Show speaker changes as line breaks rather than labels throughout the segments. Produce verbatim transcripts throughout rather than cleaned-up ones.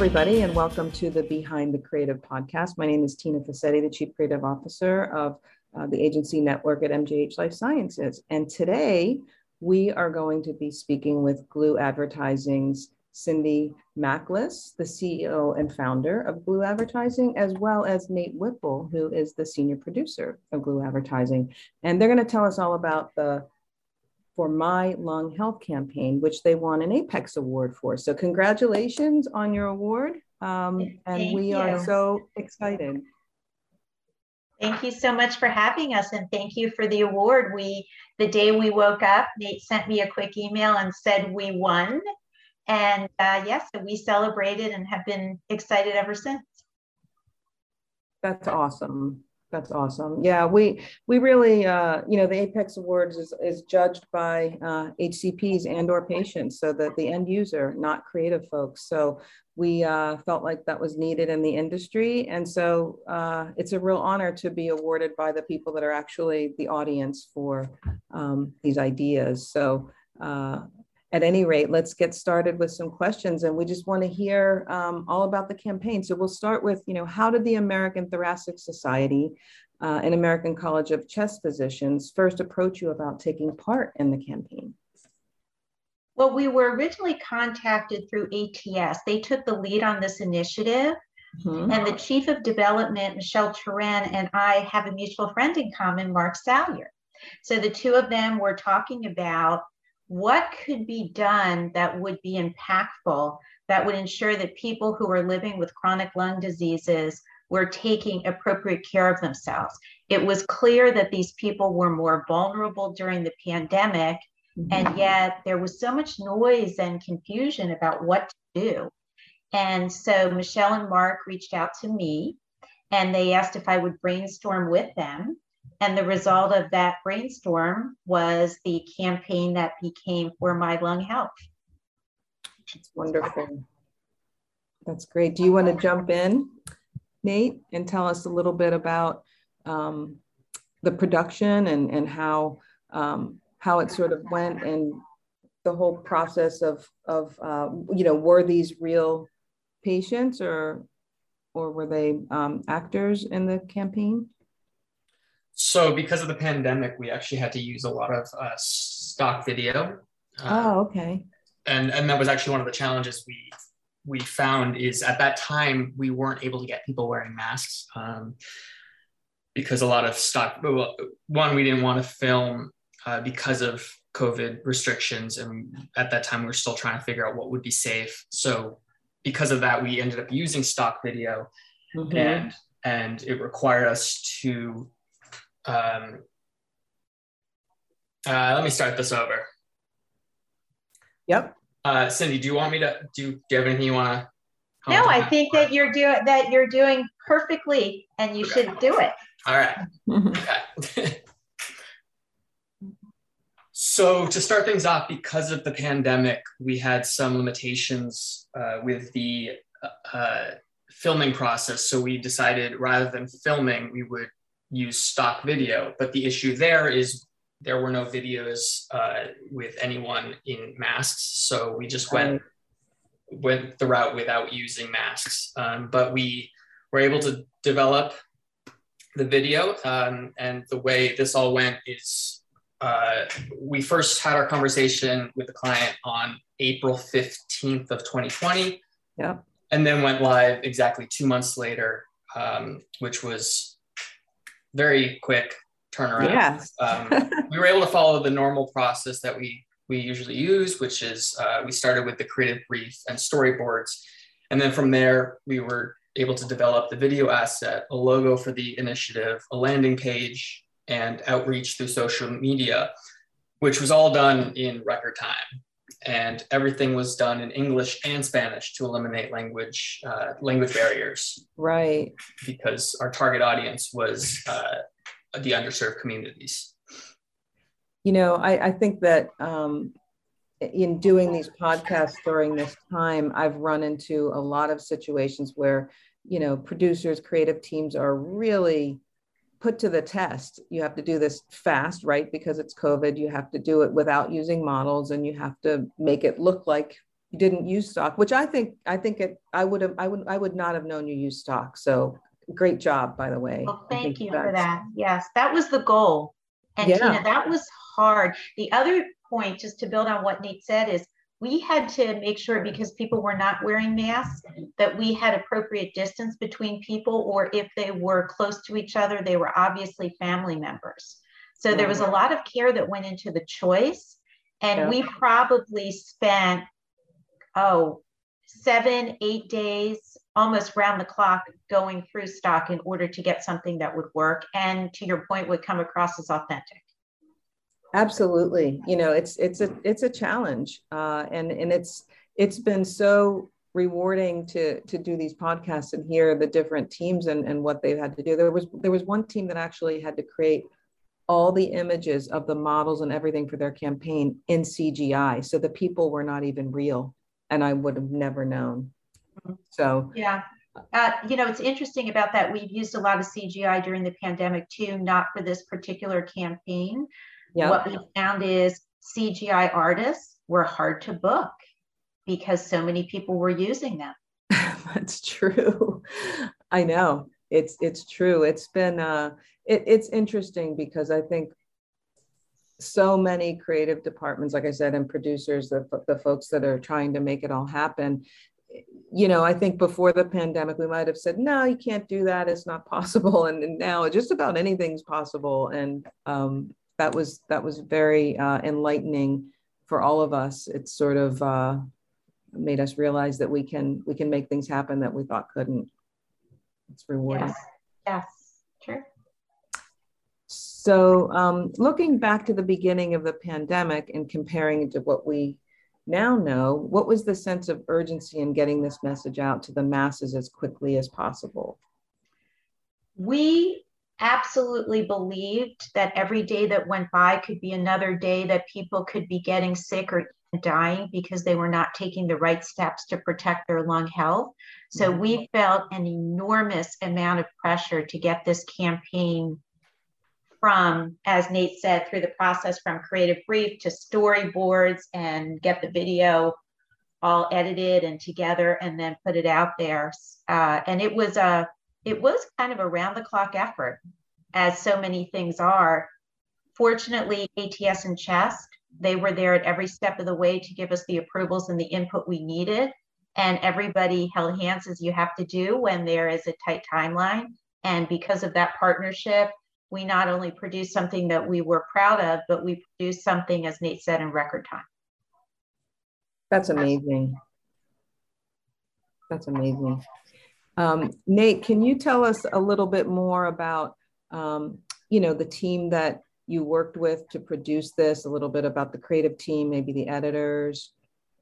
everybody, and welcome to the Behind the Creative podcast. My name is Tina Fassetti, the Chief Creative Officer of uh, the agency network at M G H Life Sciences. And today we are going to be speaking with Gloo Advertising's Cindy Mackless, the C E O and founder of Gloo Advertising, as well as Nate Whipple, who is the senior producer of Gloo Advertising. And they're going to tell us all about the For My Lung Health campaign, which they won an Apex Award for. So congratulations on your award. Um, and
Thank
we
you.
are so excited.
Thank you so much for having us, and thank you for the award. We, the day we woke up, Nate sent me a quick email and said we won. And uh, yes, we celebrated and have been excited ever since.
That's awesome. That's awesome. Yeah, we we really, uh, you know, the Apex Awards is, is judged by uh, H C Ps and or patients, so that the end user, not creative folks. So we uh, felt like that was needed in the industry. And so uh, it's a real honor to be awarded by the people that are actually the audience for um, these ideas. So uh, at any rate, let's get started with some questions. And we just want to hear um, all about the campaign. So we'll start with, you know, how did the American Thoracic Society uh, and American College of Chest Physicians first approach you about taking part in the campaign?
Well, we were originally contacted through A T S. They took the lead on this initiative. Mm-hmm. And the Chief of Development, Michelle Turan, and I have a mutual friend in common, Mark Salyer. So the two of them were talking about what could be done that would be impactful, that would ensure that people who are living with chronic lung diseases were taking appropriate care of themselves. It was clear that these people were more vulnerable during the pandemic, mm-hmm. and yet there was so much noise and confusion about what to do. And so Michelle and Mark reached out to me, and they asked if I would brainstorm with them. And the result of that brainstorm was the campaign that became For My Lung Health.
That's wonderful. That's great. Do you want to jump in, Nate, and tell us a little bit about um, the production and, and how, um, how it sort of went and the whole process of, of uh, you know, were these real patients or, or were they um, actors in the campaign?
So because of the pandemic, we actually had to use a lot of uh, stock video.
Um, oh, okay.
And, and that was actually one of the challenges we we found is at that time, we weren't able to get people wearing masks um, because a lot of stock, one, we didn't want to film uh, because of COVID restrictions. And at that time, we were still trying to figure out what would be safe. So because of that, we ended up using stock video, mm-hmm. and, and it required us to Um, uh, let me start this over.
Yep.
Uh, Cindy, do you want me to do? Do you have anything you want to?
No, I think that you're doing that. You're doing perfectly, and you okay. should do it.
All right. Okay. So to start things off, because of the pandemic, we had some limitations uh, with the uh, filming process. So we decided rather than filming, we would use stock video, but the issue there is there were no videos uh, with anyone in masks, so we just went right. went the route without using masks. Um, but we were able to develop the video, um, and the way this all went is uh, we first had our conversation with the client on April fifteenth of twenty twenty,
yeah,
and then went live exactly two months later, um, which was very quick turnaround.
Yes.
um, we were able to follow the normal process that we we usually use, which is uh, we started with the creative brief and storyboards. And then from there, we were able to develop the video asset, a logo for the initiative, a landing page, and outreach through social media, which was all done in record time. And everything was done in English and Spanish to eliminate language uh, language barriers.
Right.
Because our target audience was uh, the underserved communities.
You know, I, I think that um, in doing these podcasts during this time, I've run into a lot of situations where, you know, producers, creative teams are really put to the test. You have to do this fast, right? Because it's COVID, you have to do it without using models, and you have to make it look like You didn't use stock, which I think, I think it, I would have, I would, I would not have known you used stock. So great job, by the way.
Well,
I think
thank you for
that's,
that. Yes, that was the goal. And
yeah.
Tina, that was hard. The other point, just to build on what Nate said, is we had to make sure, because people were not wearing masks, that we had appropriate distance between people, or if they were close to each other, they were obviously family members. So there was a lot of care that went into the choice. And
Yeah.
we probably spent, oh, seven, eight days, almost round the clock, going through stock in order to get something that would work. And to your point, would come across as authentic.
Absolutely. You know, it's, it's a, it's a challenge. Uh, and, and it's, it's been so rewarding to, to do these podcasts and hear the different teams and, and what they've had to do. There was, there was one team that actually had to create all the images of the models and everything for their campaign in C G I. So the people were not even real, and I would have never known. So
yeah, uh, you know, it's interesting about that. We've used a lot of C G I during the pandemic too, not for this particular campaign. Yep. What we found is C G I artists were hard to book because so many people were using them.
That's true. I know. It's it's true. It's been uh it, it's interesting because I think so many creative departments, like I said, and producers, the, the folks that are trying to make it all happen, you know, I think before the pandemic, we might have said, no, you can't do that. It's not possible. And, and now just about anything's possible. And um, that was that was very uh, enlightening for all of us. It's sort of uh, made us realize that we can we can make things happen that we thought couldn't. It's rewarding.
Yes, yes, true.
So um, looking back to the beginning of the pandemic and comparing it to what we now know, what was the sense of urgency in getting this message out to the masses as quickly as possible?
We absolutely believed that every day that went by could be another day that people could be getting sick or dying because they were not taking the right steps to protect their lung health. So mm-hmm. we felt an enormous amount of pressure to get this campaign from, as Nate said, through the process from creative brief to storyboards and get the video all edited and together and then put it out there. Uh, and it was a, it was kind of a round the clock effort, as so many things are. Fortunately, A T S and CHEST, they were there at every step of the way to give us the approvals and the input we needed. And everybody held hands, as you have to do when there is a tight timeline. And because of that partnership, we not only produced something that we were proud of, but we produced something, as Nate said, in record time.
That's amazing. That's amazing. Um, Nate, can you tell us a little bit more about, um, you know, the team that you worked with to produce this, a little bit about the creative team, maybe the editors?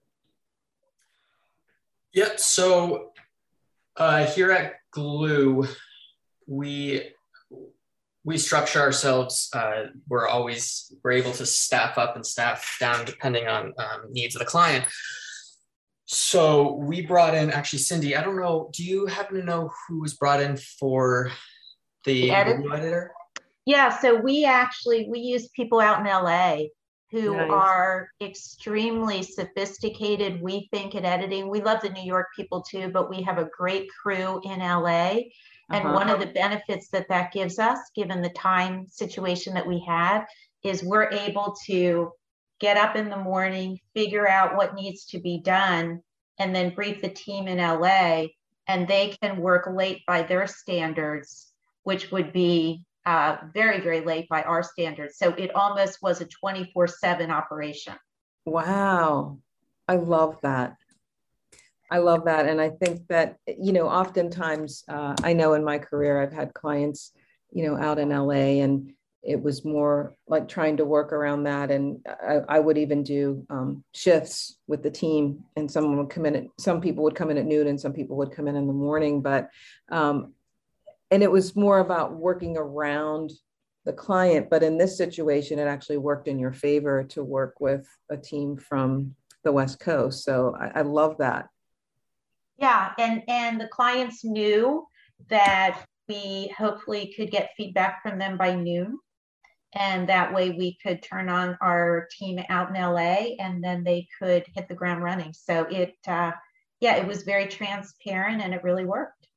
Yep. So uh, here at Gloo, we we structure ourselves. Uh, we're always we're able to staff up and staff down depending on um, needs of the client. So we brought in, actually, Cindy, I don't know, do you happen to know who was brought in for the, the editor? editor?
Yeah, so we actually, we use people out in L A who nice. are extremely sophisticated, we think, at editing. We love the New York people too, but we have a great crew in L A. And uh-huh. one of the benefits that that gives us, given the time situation that we had, is we're able to get up in the morning, figure out what needs to be done, and then brief the team in L A, and they can work late by their standards, which would be uh, very, very late by our standards. So it almost was a twenty-four seven operation.
Wow. I love that. I love that. And I think that, you know, oftentimes, uh, I know in my career, I've had clients, you know, out in L A, and it was more like trying to work around that. And I, I would even do um, shifts with the team, and someone would come in, at, some people would come in at noon and some people would come in in the morning. But, um, and it was more about working around the client. But in this situation, it actually worked in your favor to work with a team from the West Coast. So I, I love that.
Yeah, and, and the clients knew that we hopefully could get feedback from them by noon. And that way we could turn on our team out in L A and then they could hit the ground running. So it, uh, yeah, it was very transparent and it really worked.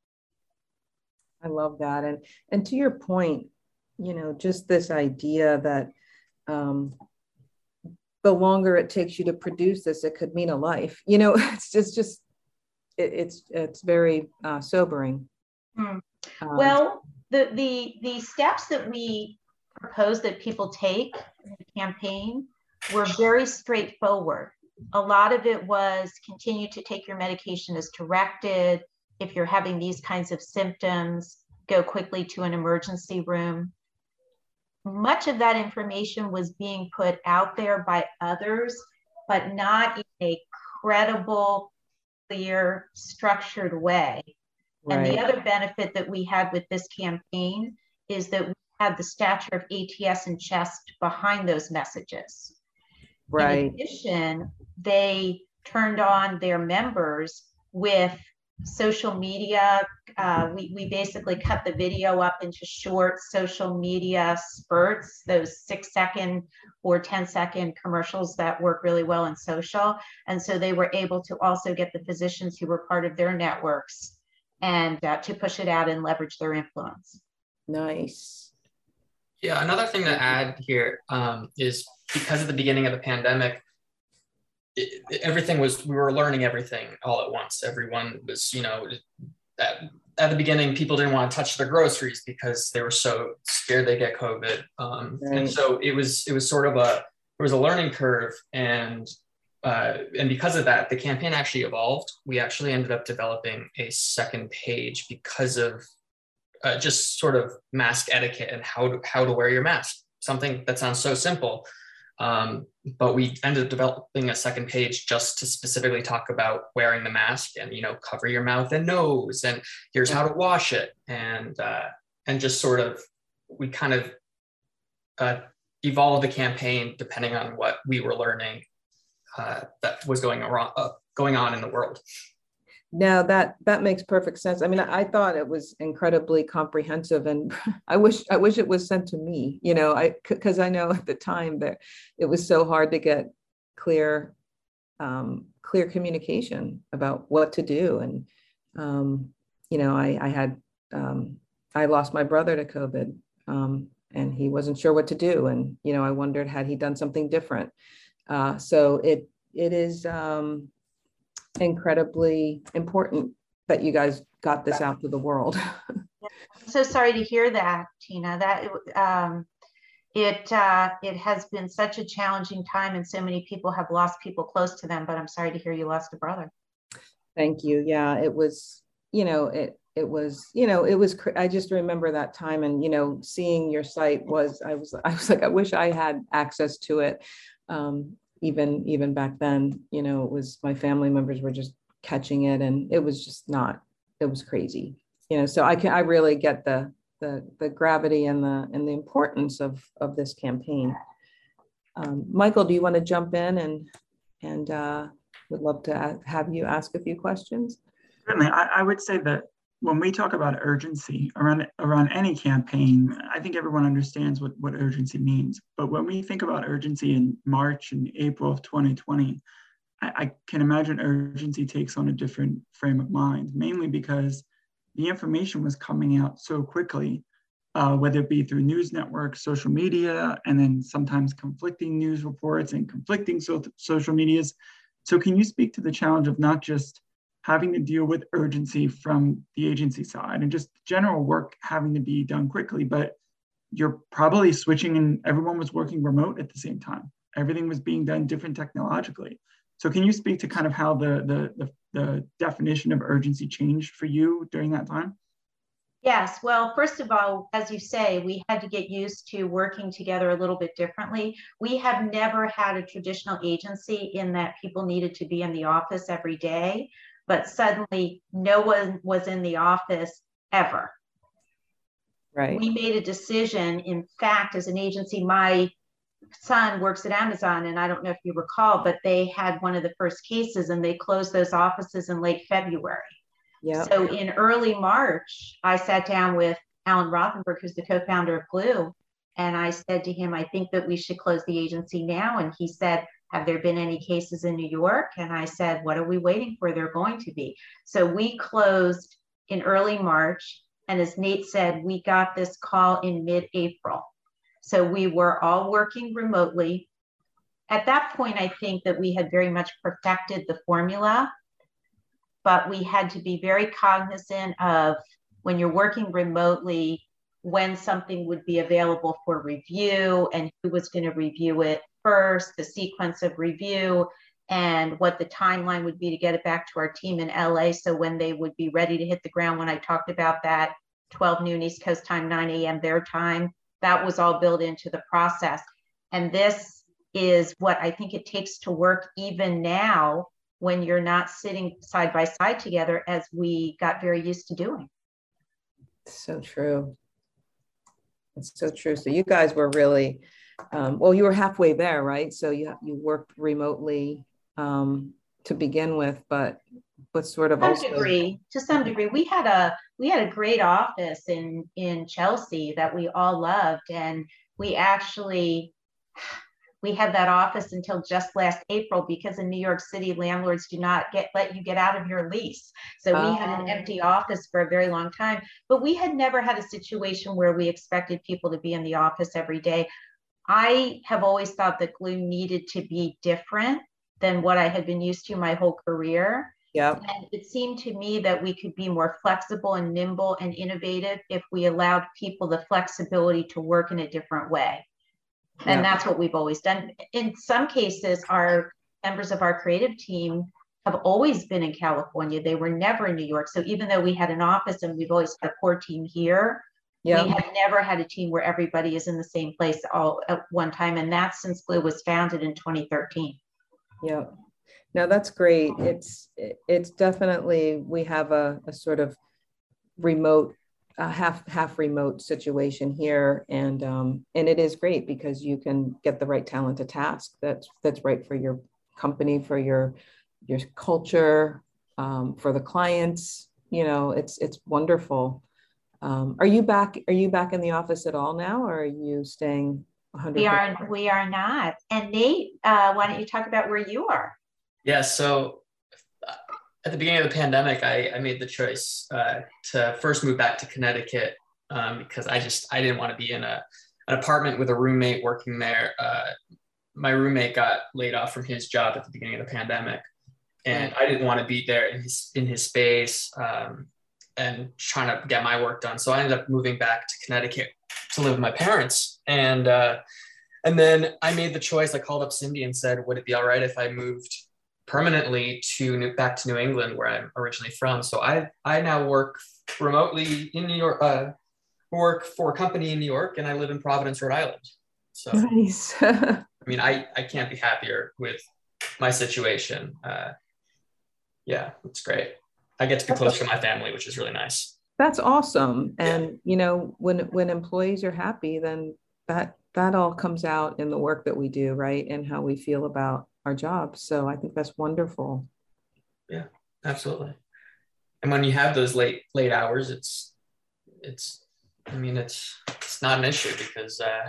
I love that. And, and to your point, you know, just this idea that um, the longer it takes you to produce this, it could mean a life, you know, it's just, just it, it's, it's very uh, sobering.
Hmm.
Um,
well, the, the, the steps that we proposed that people take in the campaign were very straightforward. A lot of it was continue to take your medication as directed. If you're having these kinds of symptoms, go quickly to an emergency room. Much of that information was being put out there by others, but not in a credible, clear, structured way. Right. And the other benefit that we had with this campaign is that we had the stature of A T S and CHEST behind those messages.
Right.
In addition, they turned on their members with social media. Uh, we, we basically cut the video up into short social media spurts, those six second or ten second commercials that work really well in social. And so they were able to also get the physicians who were part of their networks and uh, to push it out and leverage their influence.
Nice.
Yeah, another thing to add here um, is because of the beginning of the pandemic, it, it, everything was, we were learning everything all at once. Everyone was, you know, at, at the beginning, people didn't want to touch their groceries because they were so scared they'd get COVID. Um, right. And so it was, it was sort of a, there was a learning curve. And, uh, and because of that, the campaign actually evolved. We actually ended up developing a second page because of uh, just sort of mask etiquette and how to, how to wear your mask. Something that sounds so simple. Um, but we ended up developing a second page just to specifically talk about wearing the mask and, you know, cover your mouth and nose, and here's how to wash it. And, uh, and just sort of, we kind of uh, evolved the campaign depending on what we were learning uh, that was going on, uh, going on in the world.
No, that that makes perfect sense. I mean, I, I thought it was incredibly comprehensive, and I wish I wish it was sent to me. You know, I because I know at the time that it was so hard to get clear, um, clear communication about what to do. And um, you know, I, I had um, I lost my brother to COVID, um, and he wasn't sure what to do. And you know, I wondered had he done something different. Uh, so it it is. Um, incredibly important that you guys got this out to the world.
I'm so sorry to hear that, Tina. That um, it uh, it has been such a challenging time, and so many people have lost people close to them. But I'm sorry to hear you lost a brother.
Thank you. Yeah, it was. You know, it it was. You know, it was. I just remember that time, and you know, seeing your site was. I was. I was like, I wish I had access to it. Um, even even back then, you know, it was my family members were just catching it, and it was just not, it was crazy, you know. So I can I really get the the the gravity and the and the importance of of this campaign. Um, Michael, do you want to jump in and and uh, would love to have you ask a few questions?
Certainly, I, I would say that when we talk about urgency around around any campaign, I think everyone understands what, what urgency means. But when we think about urgency in March and April of twenty twenty, I, I can imagine urgency takes on a different frame of mind, mainly because the information was coming out so quickly, uh, whether it be through news networks, social media, and then sometimes conflicting news reports and conflicting so social medias. So can you speak to the challenge of not just having to deal with urgency from the agency side and just general work having to be done quickly, but you're probably switching and everyone was working remote at the same time. Everything was being done different technologically. So can you speak to kind of how the, the, the, the definition of urgency changed for you during that time?
Yes, well, first of all, as you say, we had to get used to working together a little bit differently. We have never had a traditional agency in that people needed to be in the office every day, but suddenly no one was in the office ever.
Right.
We made a decision. In fact, as an agency, my son works at Amazon, and I don't know if you recall, but they had one of the first cases and they closed those offices in late February.
Yeah.
So in early March, I sat down with Alan Rothenberg, who's the co-founder of Glue, And I said to him, I think that we should close the agency now. And he said, have there been any cases in New York? And I said, what are we waiting for? They're going to be. So we closed in early March. And as Nate said, we got this call in mid-April. So we were all working remotely. At that point, I think that we had very much perfected the formula, but we had to be very cognizant of when you're working remotely, when something would be available for review and who was going to review it first, the sequence of review, and what the timeline would be to get it back to our team in L A. So when they would be ready to hit the ground, when I talked about that twelve noon East Coast time, nine a m their time, that was all built into the process. And this is what I think it takes to work even now when you're not sitting side by side together, as we got very used to doing.
So true. It's so true. So you guys were really, um, well, you were halfway there, right? So you you worked remotely um, to begin with, but but sort of
some
also
degree, to some degree, we had a we had a great office in in Chelsea that we all loved, and we actually we had that office until just last April, because in New York City, landlords do not get let you get out of your lease. So we um, had an empty office for a very long time, but we had never had a situation where we expected people to be in the office every day. I have always thought that Gloo needed to be different than what I had been used to my whole career.
Yeah.
And it seemed to me that we could be more flexible and nimble and innovative if we allowed people the flexibility to work in a different way. And yeah. That's what we've always done. In some cases, our members of our creative team have always been in California. They were never in New York. So even though we had an office and we've always had a core team here, yeah. we have never had a team where everybody is in the same place all at one time. And that's since Gloo was founded in twenty thirteen.
Yeah. No, that's great. It's it's definitely, we have a, a sort of remote a half half remote situation here, and um, and it is great because you can get the right talent to task that's that's right for your company, for your your culture, um, for the clients. You know, it's it's wonderful. Um, are you back? Are you back in the office at all now, or are you staying one hundred percent?
We are. We are not. And Nate, uh, why don't you talk about where you are?
Yeah. So. At the beginning of the pandemic, I, I made the choice uh, to first move back to Connecticut um, because I just, I didn't want to be in a, an apartment with a roommate working there. Uh, my roommate got laid off from his job at the beginning of the pandemic, and I didn't want to be there in his, in his space um, and trying to get my work done. So I ended up moving back to Connecticut to live with my parents. And, uh, and then I made the choice. I called up Cindy and said, would it be all right if I moved permanently to New, back to New England, where I'm originally from? So I I now work remotely in New York, uh, work for a company in New York, and I live in Providence, Rhode Island. So
nice.
I mean, I, I can't be happier with my situation. Uh, yeah, it's great. I get to be closer to my family, which is really nice.
That's awesome. And yeah. you know, when when employees are happy, then that that all comes out in the work that we do, right? And how we feel about our jobs. So I think that's wonderful.
Yeah, absolutely. And when you have those late late hours, it's it's I mean it's it's not an issue because uh,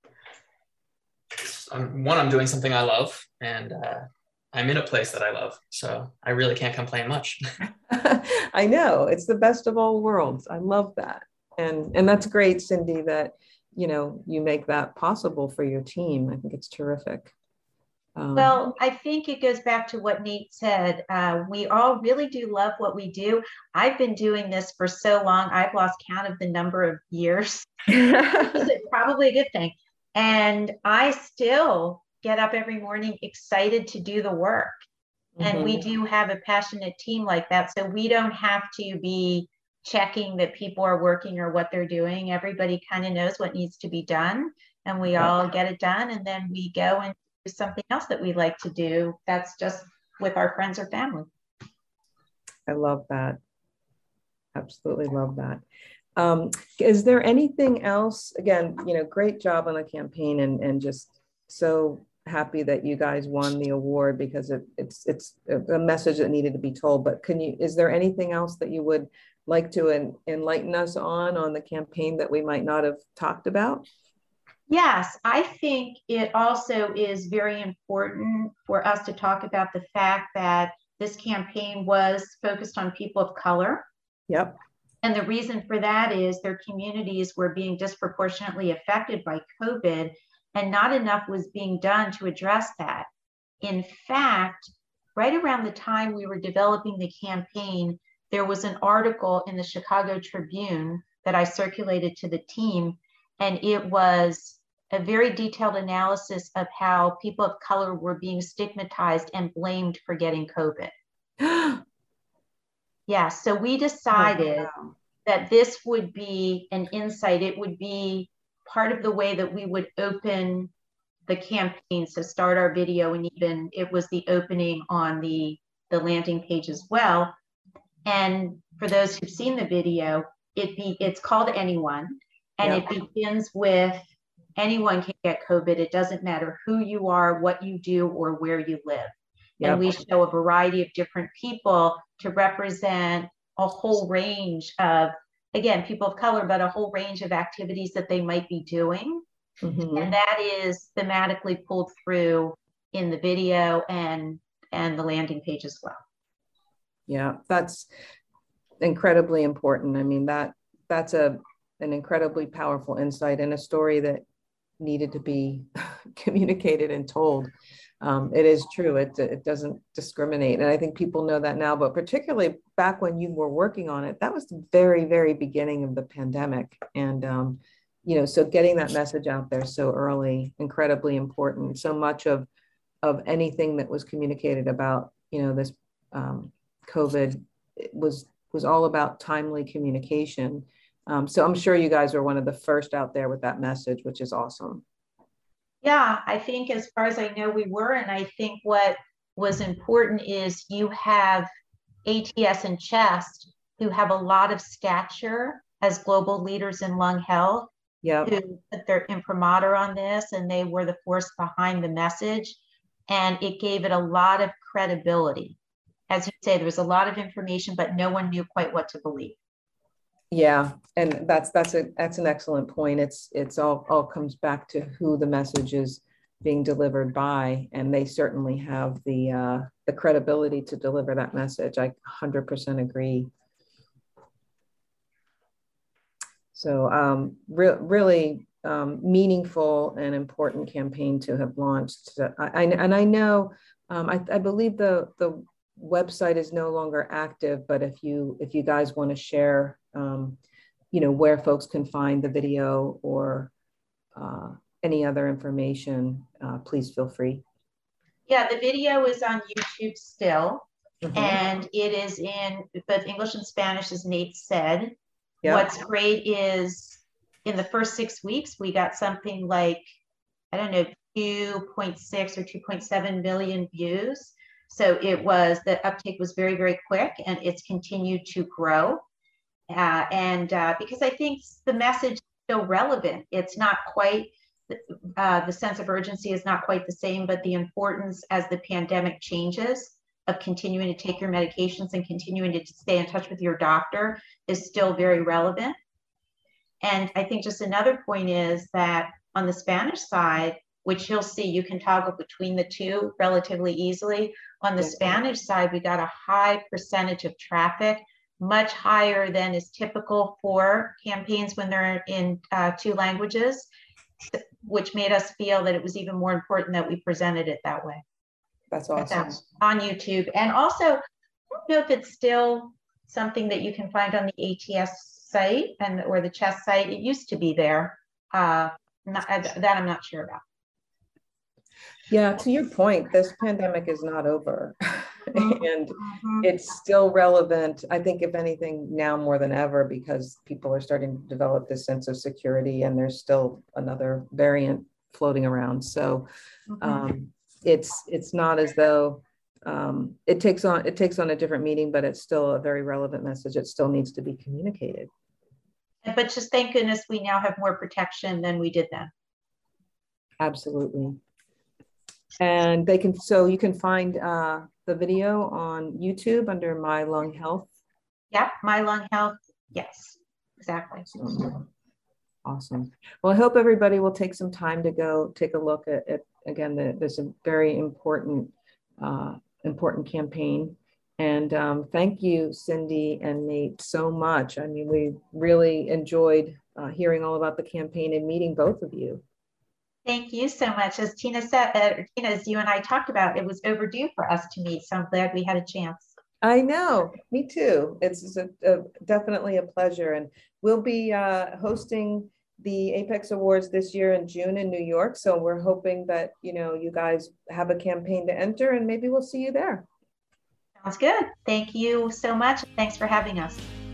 I'm, one, I'm doing something I love, and uh, I'm in a place that I love. So I really can't complain much.
I know, it's the best of all worlds. I love that, and and that's great, Cindy, that you know you make that possible for your team. I think it's terrific.
Um, well, I think it goes back to what Nate said. Uh, we all really do love what we do. I've been doing this for so long, I've lost count of the number of years. It's probably a good thing. And I still get up every morning excited to do the work. Mm-hmm. And we do have a passionate team like that. So we don't have to be checking that people are working or what they're doing. Everybody kind of knows what needs to be done, and we yeah. all get it done. And then we go and something else that we like to do that's just with our friends or family.
I love that. Absolutely love that. Um, is there anything else? Again, you know, great job on the campaign, and, and just so happy that you guys won the award, because it, it's it's a message that needed to be told. But can you, is there anything else that you would like to en, enlighten us on on the campaign that we might not have talked about?
Yes, I think it also is very important for us to talk about the fact that this campaign was focused on people of color.
Yep.
And the reason for that is their communities were being disproportionately affected by COVID, and not enough was being done to address that. In fact, right around the time we were developing the campaign, there was an article in the Chicago Tribune that I circulated to the team, and it was a very detailed analysis of how people of color were being stigmatized and blamed for getting COVID. Yeah, so we decided oh, wow. that this would be an insight. It would be part of the way that we would open the campaign. So start our video, and even it was the opening on the, the landing page as well. And for those who've seen the video, it be it's called Anyone, and yep. it begins with anyone can get COVID. It doesn't matter who you are, what you do, or where you live. Yep. And we show a variety of different people to represent a whole range of, again, people of color, but a whole range of activities that they might be doing. Mm-hmm. And that is thematically pulled through in the video and, and the landing page as well.
Yeah, that's incredibly important. I mean, that that's a an incredibly powerful insight and a story that needed to be communicated and told. Um, it is true. It, it doesn't discriminate. And I think people know that now, but particularly back when you were working on it, that was the very, very beginning of the pandemic. And, um, you know, so getting that message out there so early, incredibly important. So much of, of anything that was communicated about, you know, this um, COVID was, was all about timely communication. Um, so I'm sure you guys are one of the first out there with that message, which is awesome.
Yeah, I think as far as I know, we were. And I think what was important is you have A T S and CHEST, who have a lot of stature as global leaders in lung health, yep. who put their imprimatur on this, and they were the force behind the message. And it gave it a lot of credibility. As you say, there was a lot of information, but no one knew quite what to believe.
Yeah, and that's that's a that's an excellent point. It's it's all all comes back to who the message is being delivered by, and they certainly have the uh, the credibility to deliver that message. I one hundred percent agree. So um, re really um, meaningful and important campaign to have launched. I, I and I know um, I, I believe the the website is no longer active, but if you if you guys want to share um, you know, where folks can find the video or uh, any other information, uh, please feel free.
Yeah, the video is on YouTube still, mm-hmm. and it is in both English and Spanish, as Nate said. Yep. What's great is in the first six weeks, we got something like, I don't know, two point six or two point seven million views. So it was, the uptake was very, very quick, and it's continued to grow. Uh, and uh, because I think the message is still relevant. It's not quite, uh, the sense of urgency is not quite the same, but the importance as the pandemic changes of continuing to take your medications and continuing to stay in touch with your doctor is still very relevant. And I think just another point is that on the Spanish side, which you'll see, you can toggle between the two relatively easily. On the yeah. Spanish side, we got a high percentage of traffic, much higher than is typical for campaigns when they're in uh, two languages, which made us feel that it was even more important that we presented it that way.
That's awesome.
That's on YouTube. And also, I don't know if it's still something that you can find on the A T S site and or the CHEST site. It used to be there. Uh, not, that I'm not sure about.
Yeah, to your point, this pandemic is not over and mm-hmm. it's still relevant. I think if anything now more than ever, because people are starting to develop this sense of security and there's still another variant floating around. So mm-hmm. um, it's it's not as though um, it takes on it takes on a different meaning, but it's still a very relevant message. It still needs to be communicated.
But just thank goodness we now have more protection than we did then.
Absolutely. And they can, so you can find uh, the video on YouTube under My Lung Health.
Yep, My Lung Health. Yes, exactly.
Awesome. Well, I hope everybody will take some time to go take a look at, at again, the, this is a very important, uh, important campaign. And um, thank you, Cindy and Nate, so much. I mean, we really enjoyed uh, hearing all about the campaign and meeting both of you.
Thank you so much. As Tina said, uh, Tina, as you and I talked about, it was overdue for us to meet. So I'm glad we had a chance.
I know, me too. It's a, a, definitely a pleasure. And we'll be uh, hosting the Apex Awards this year in June in New York. So we're hoping that, you know, you guys have a campaign to enter and maybe we'll see you there.
Sounds good. Thank you so much. Thanks for having us.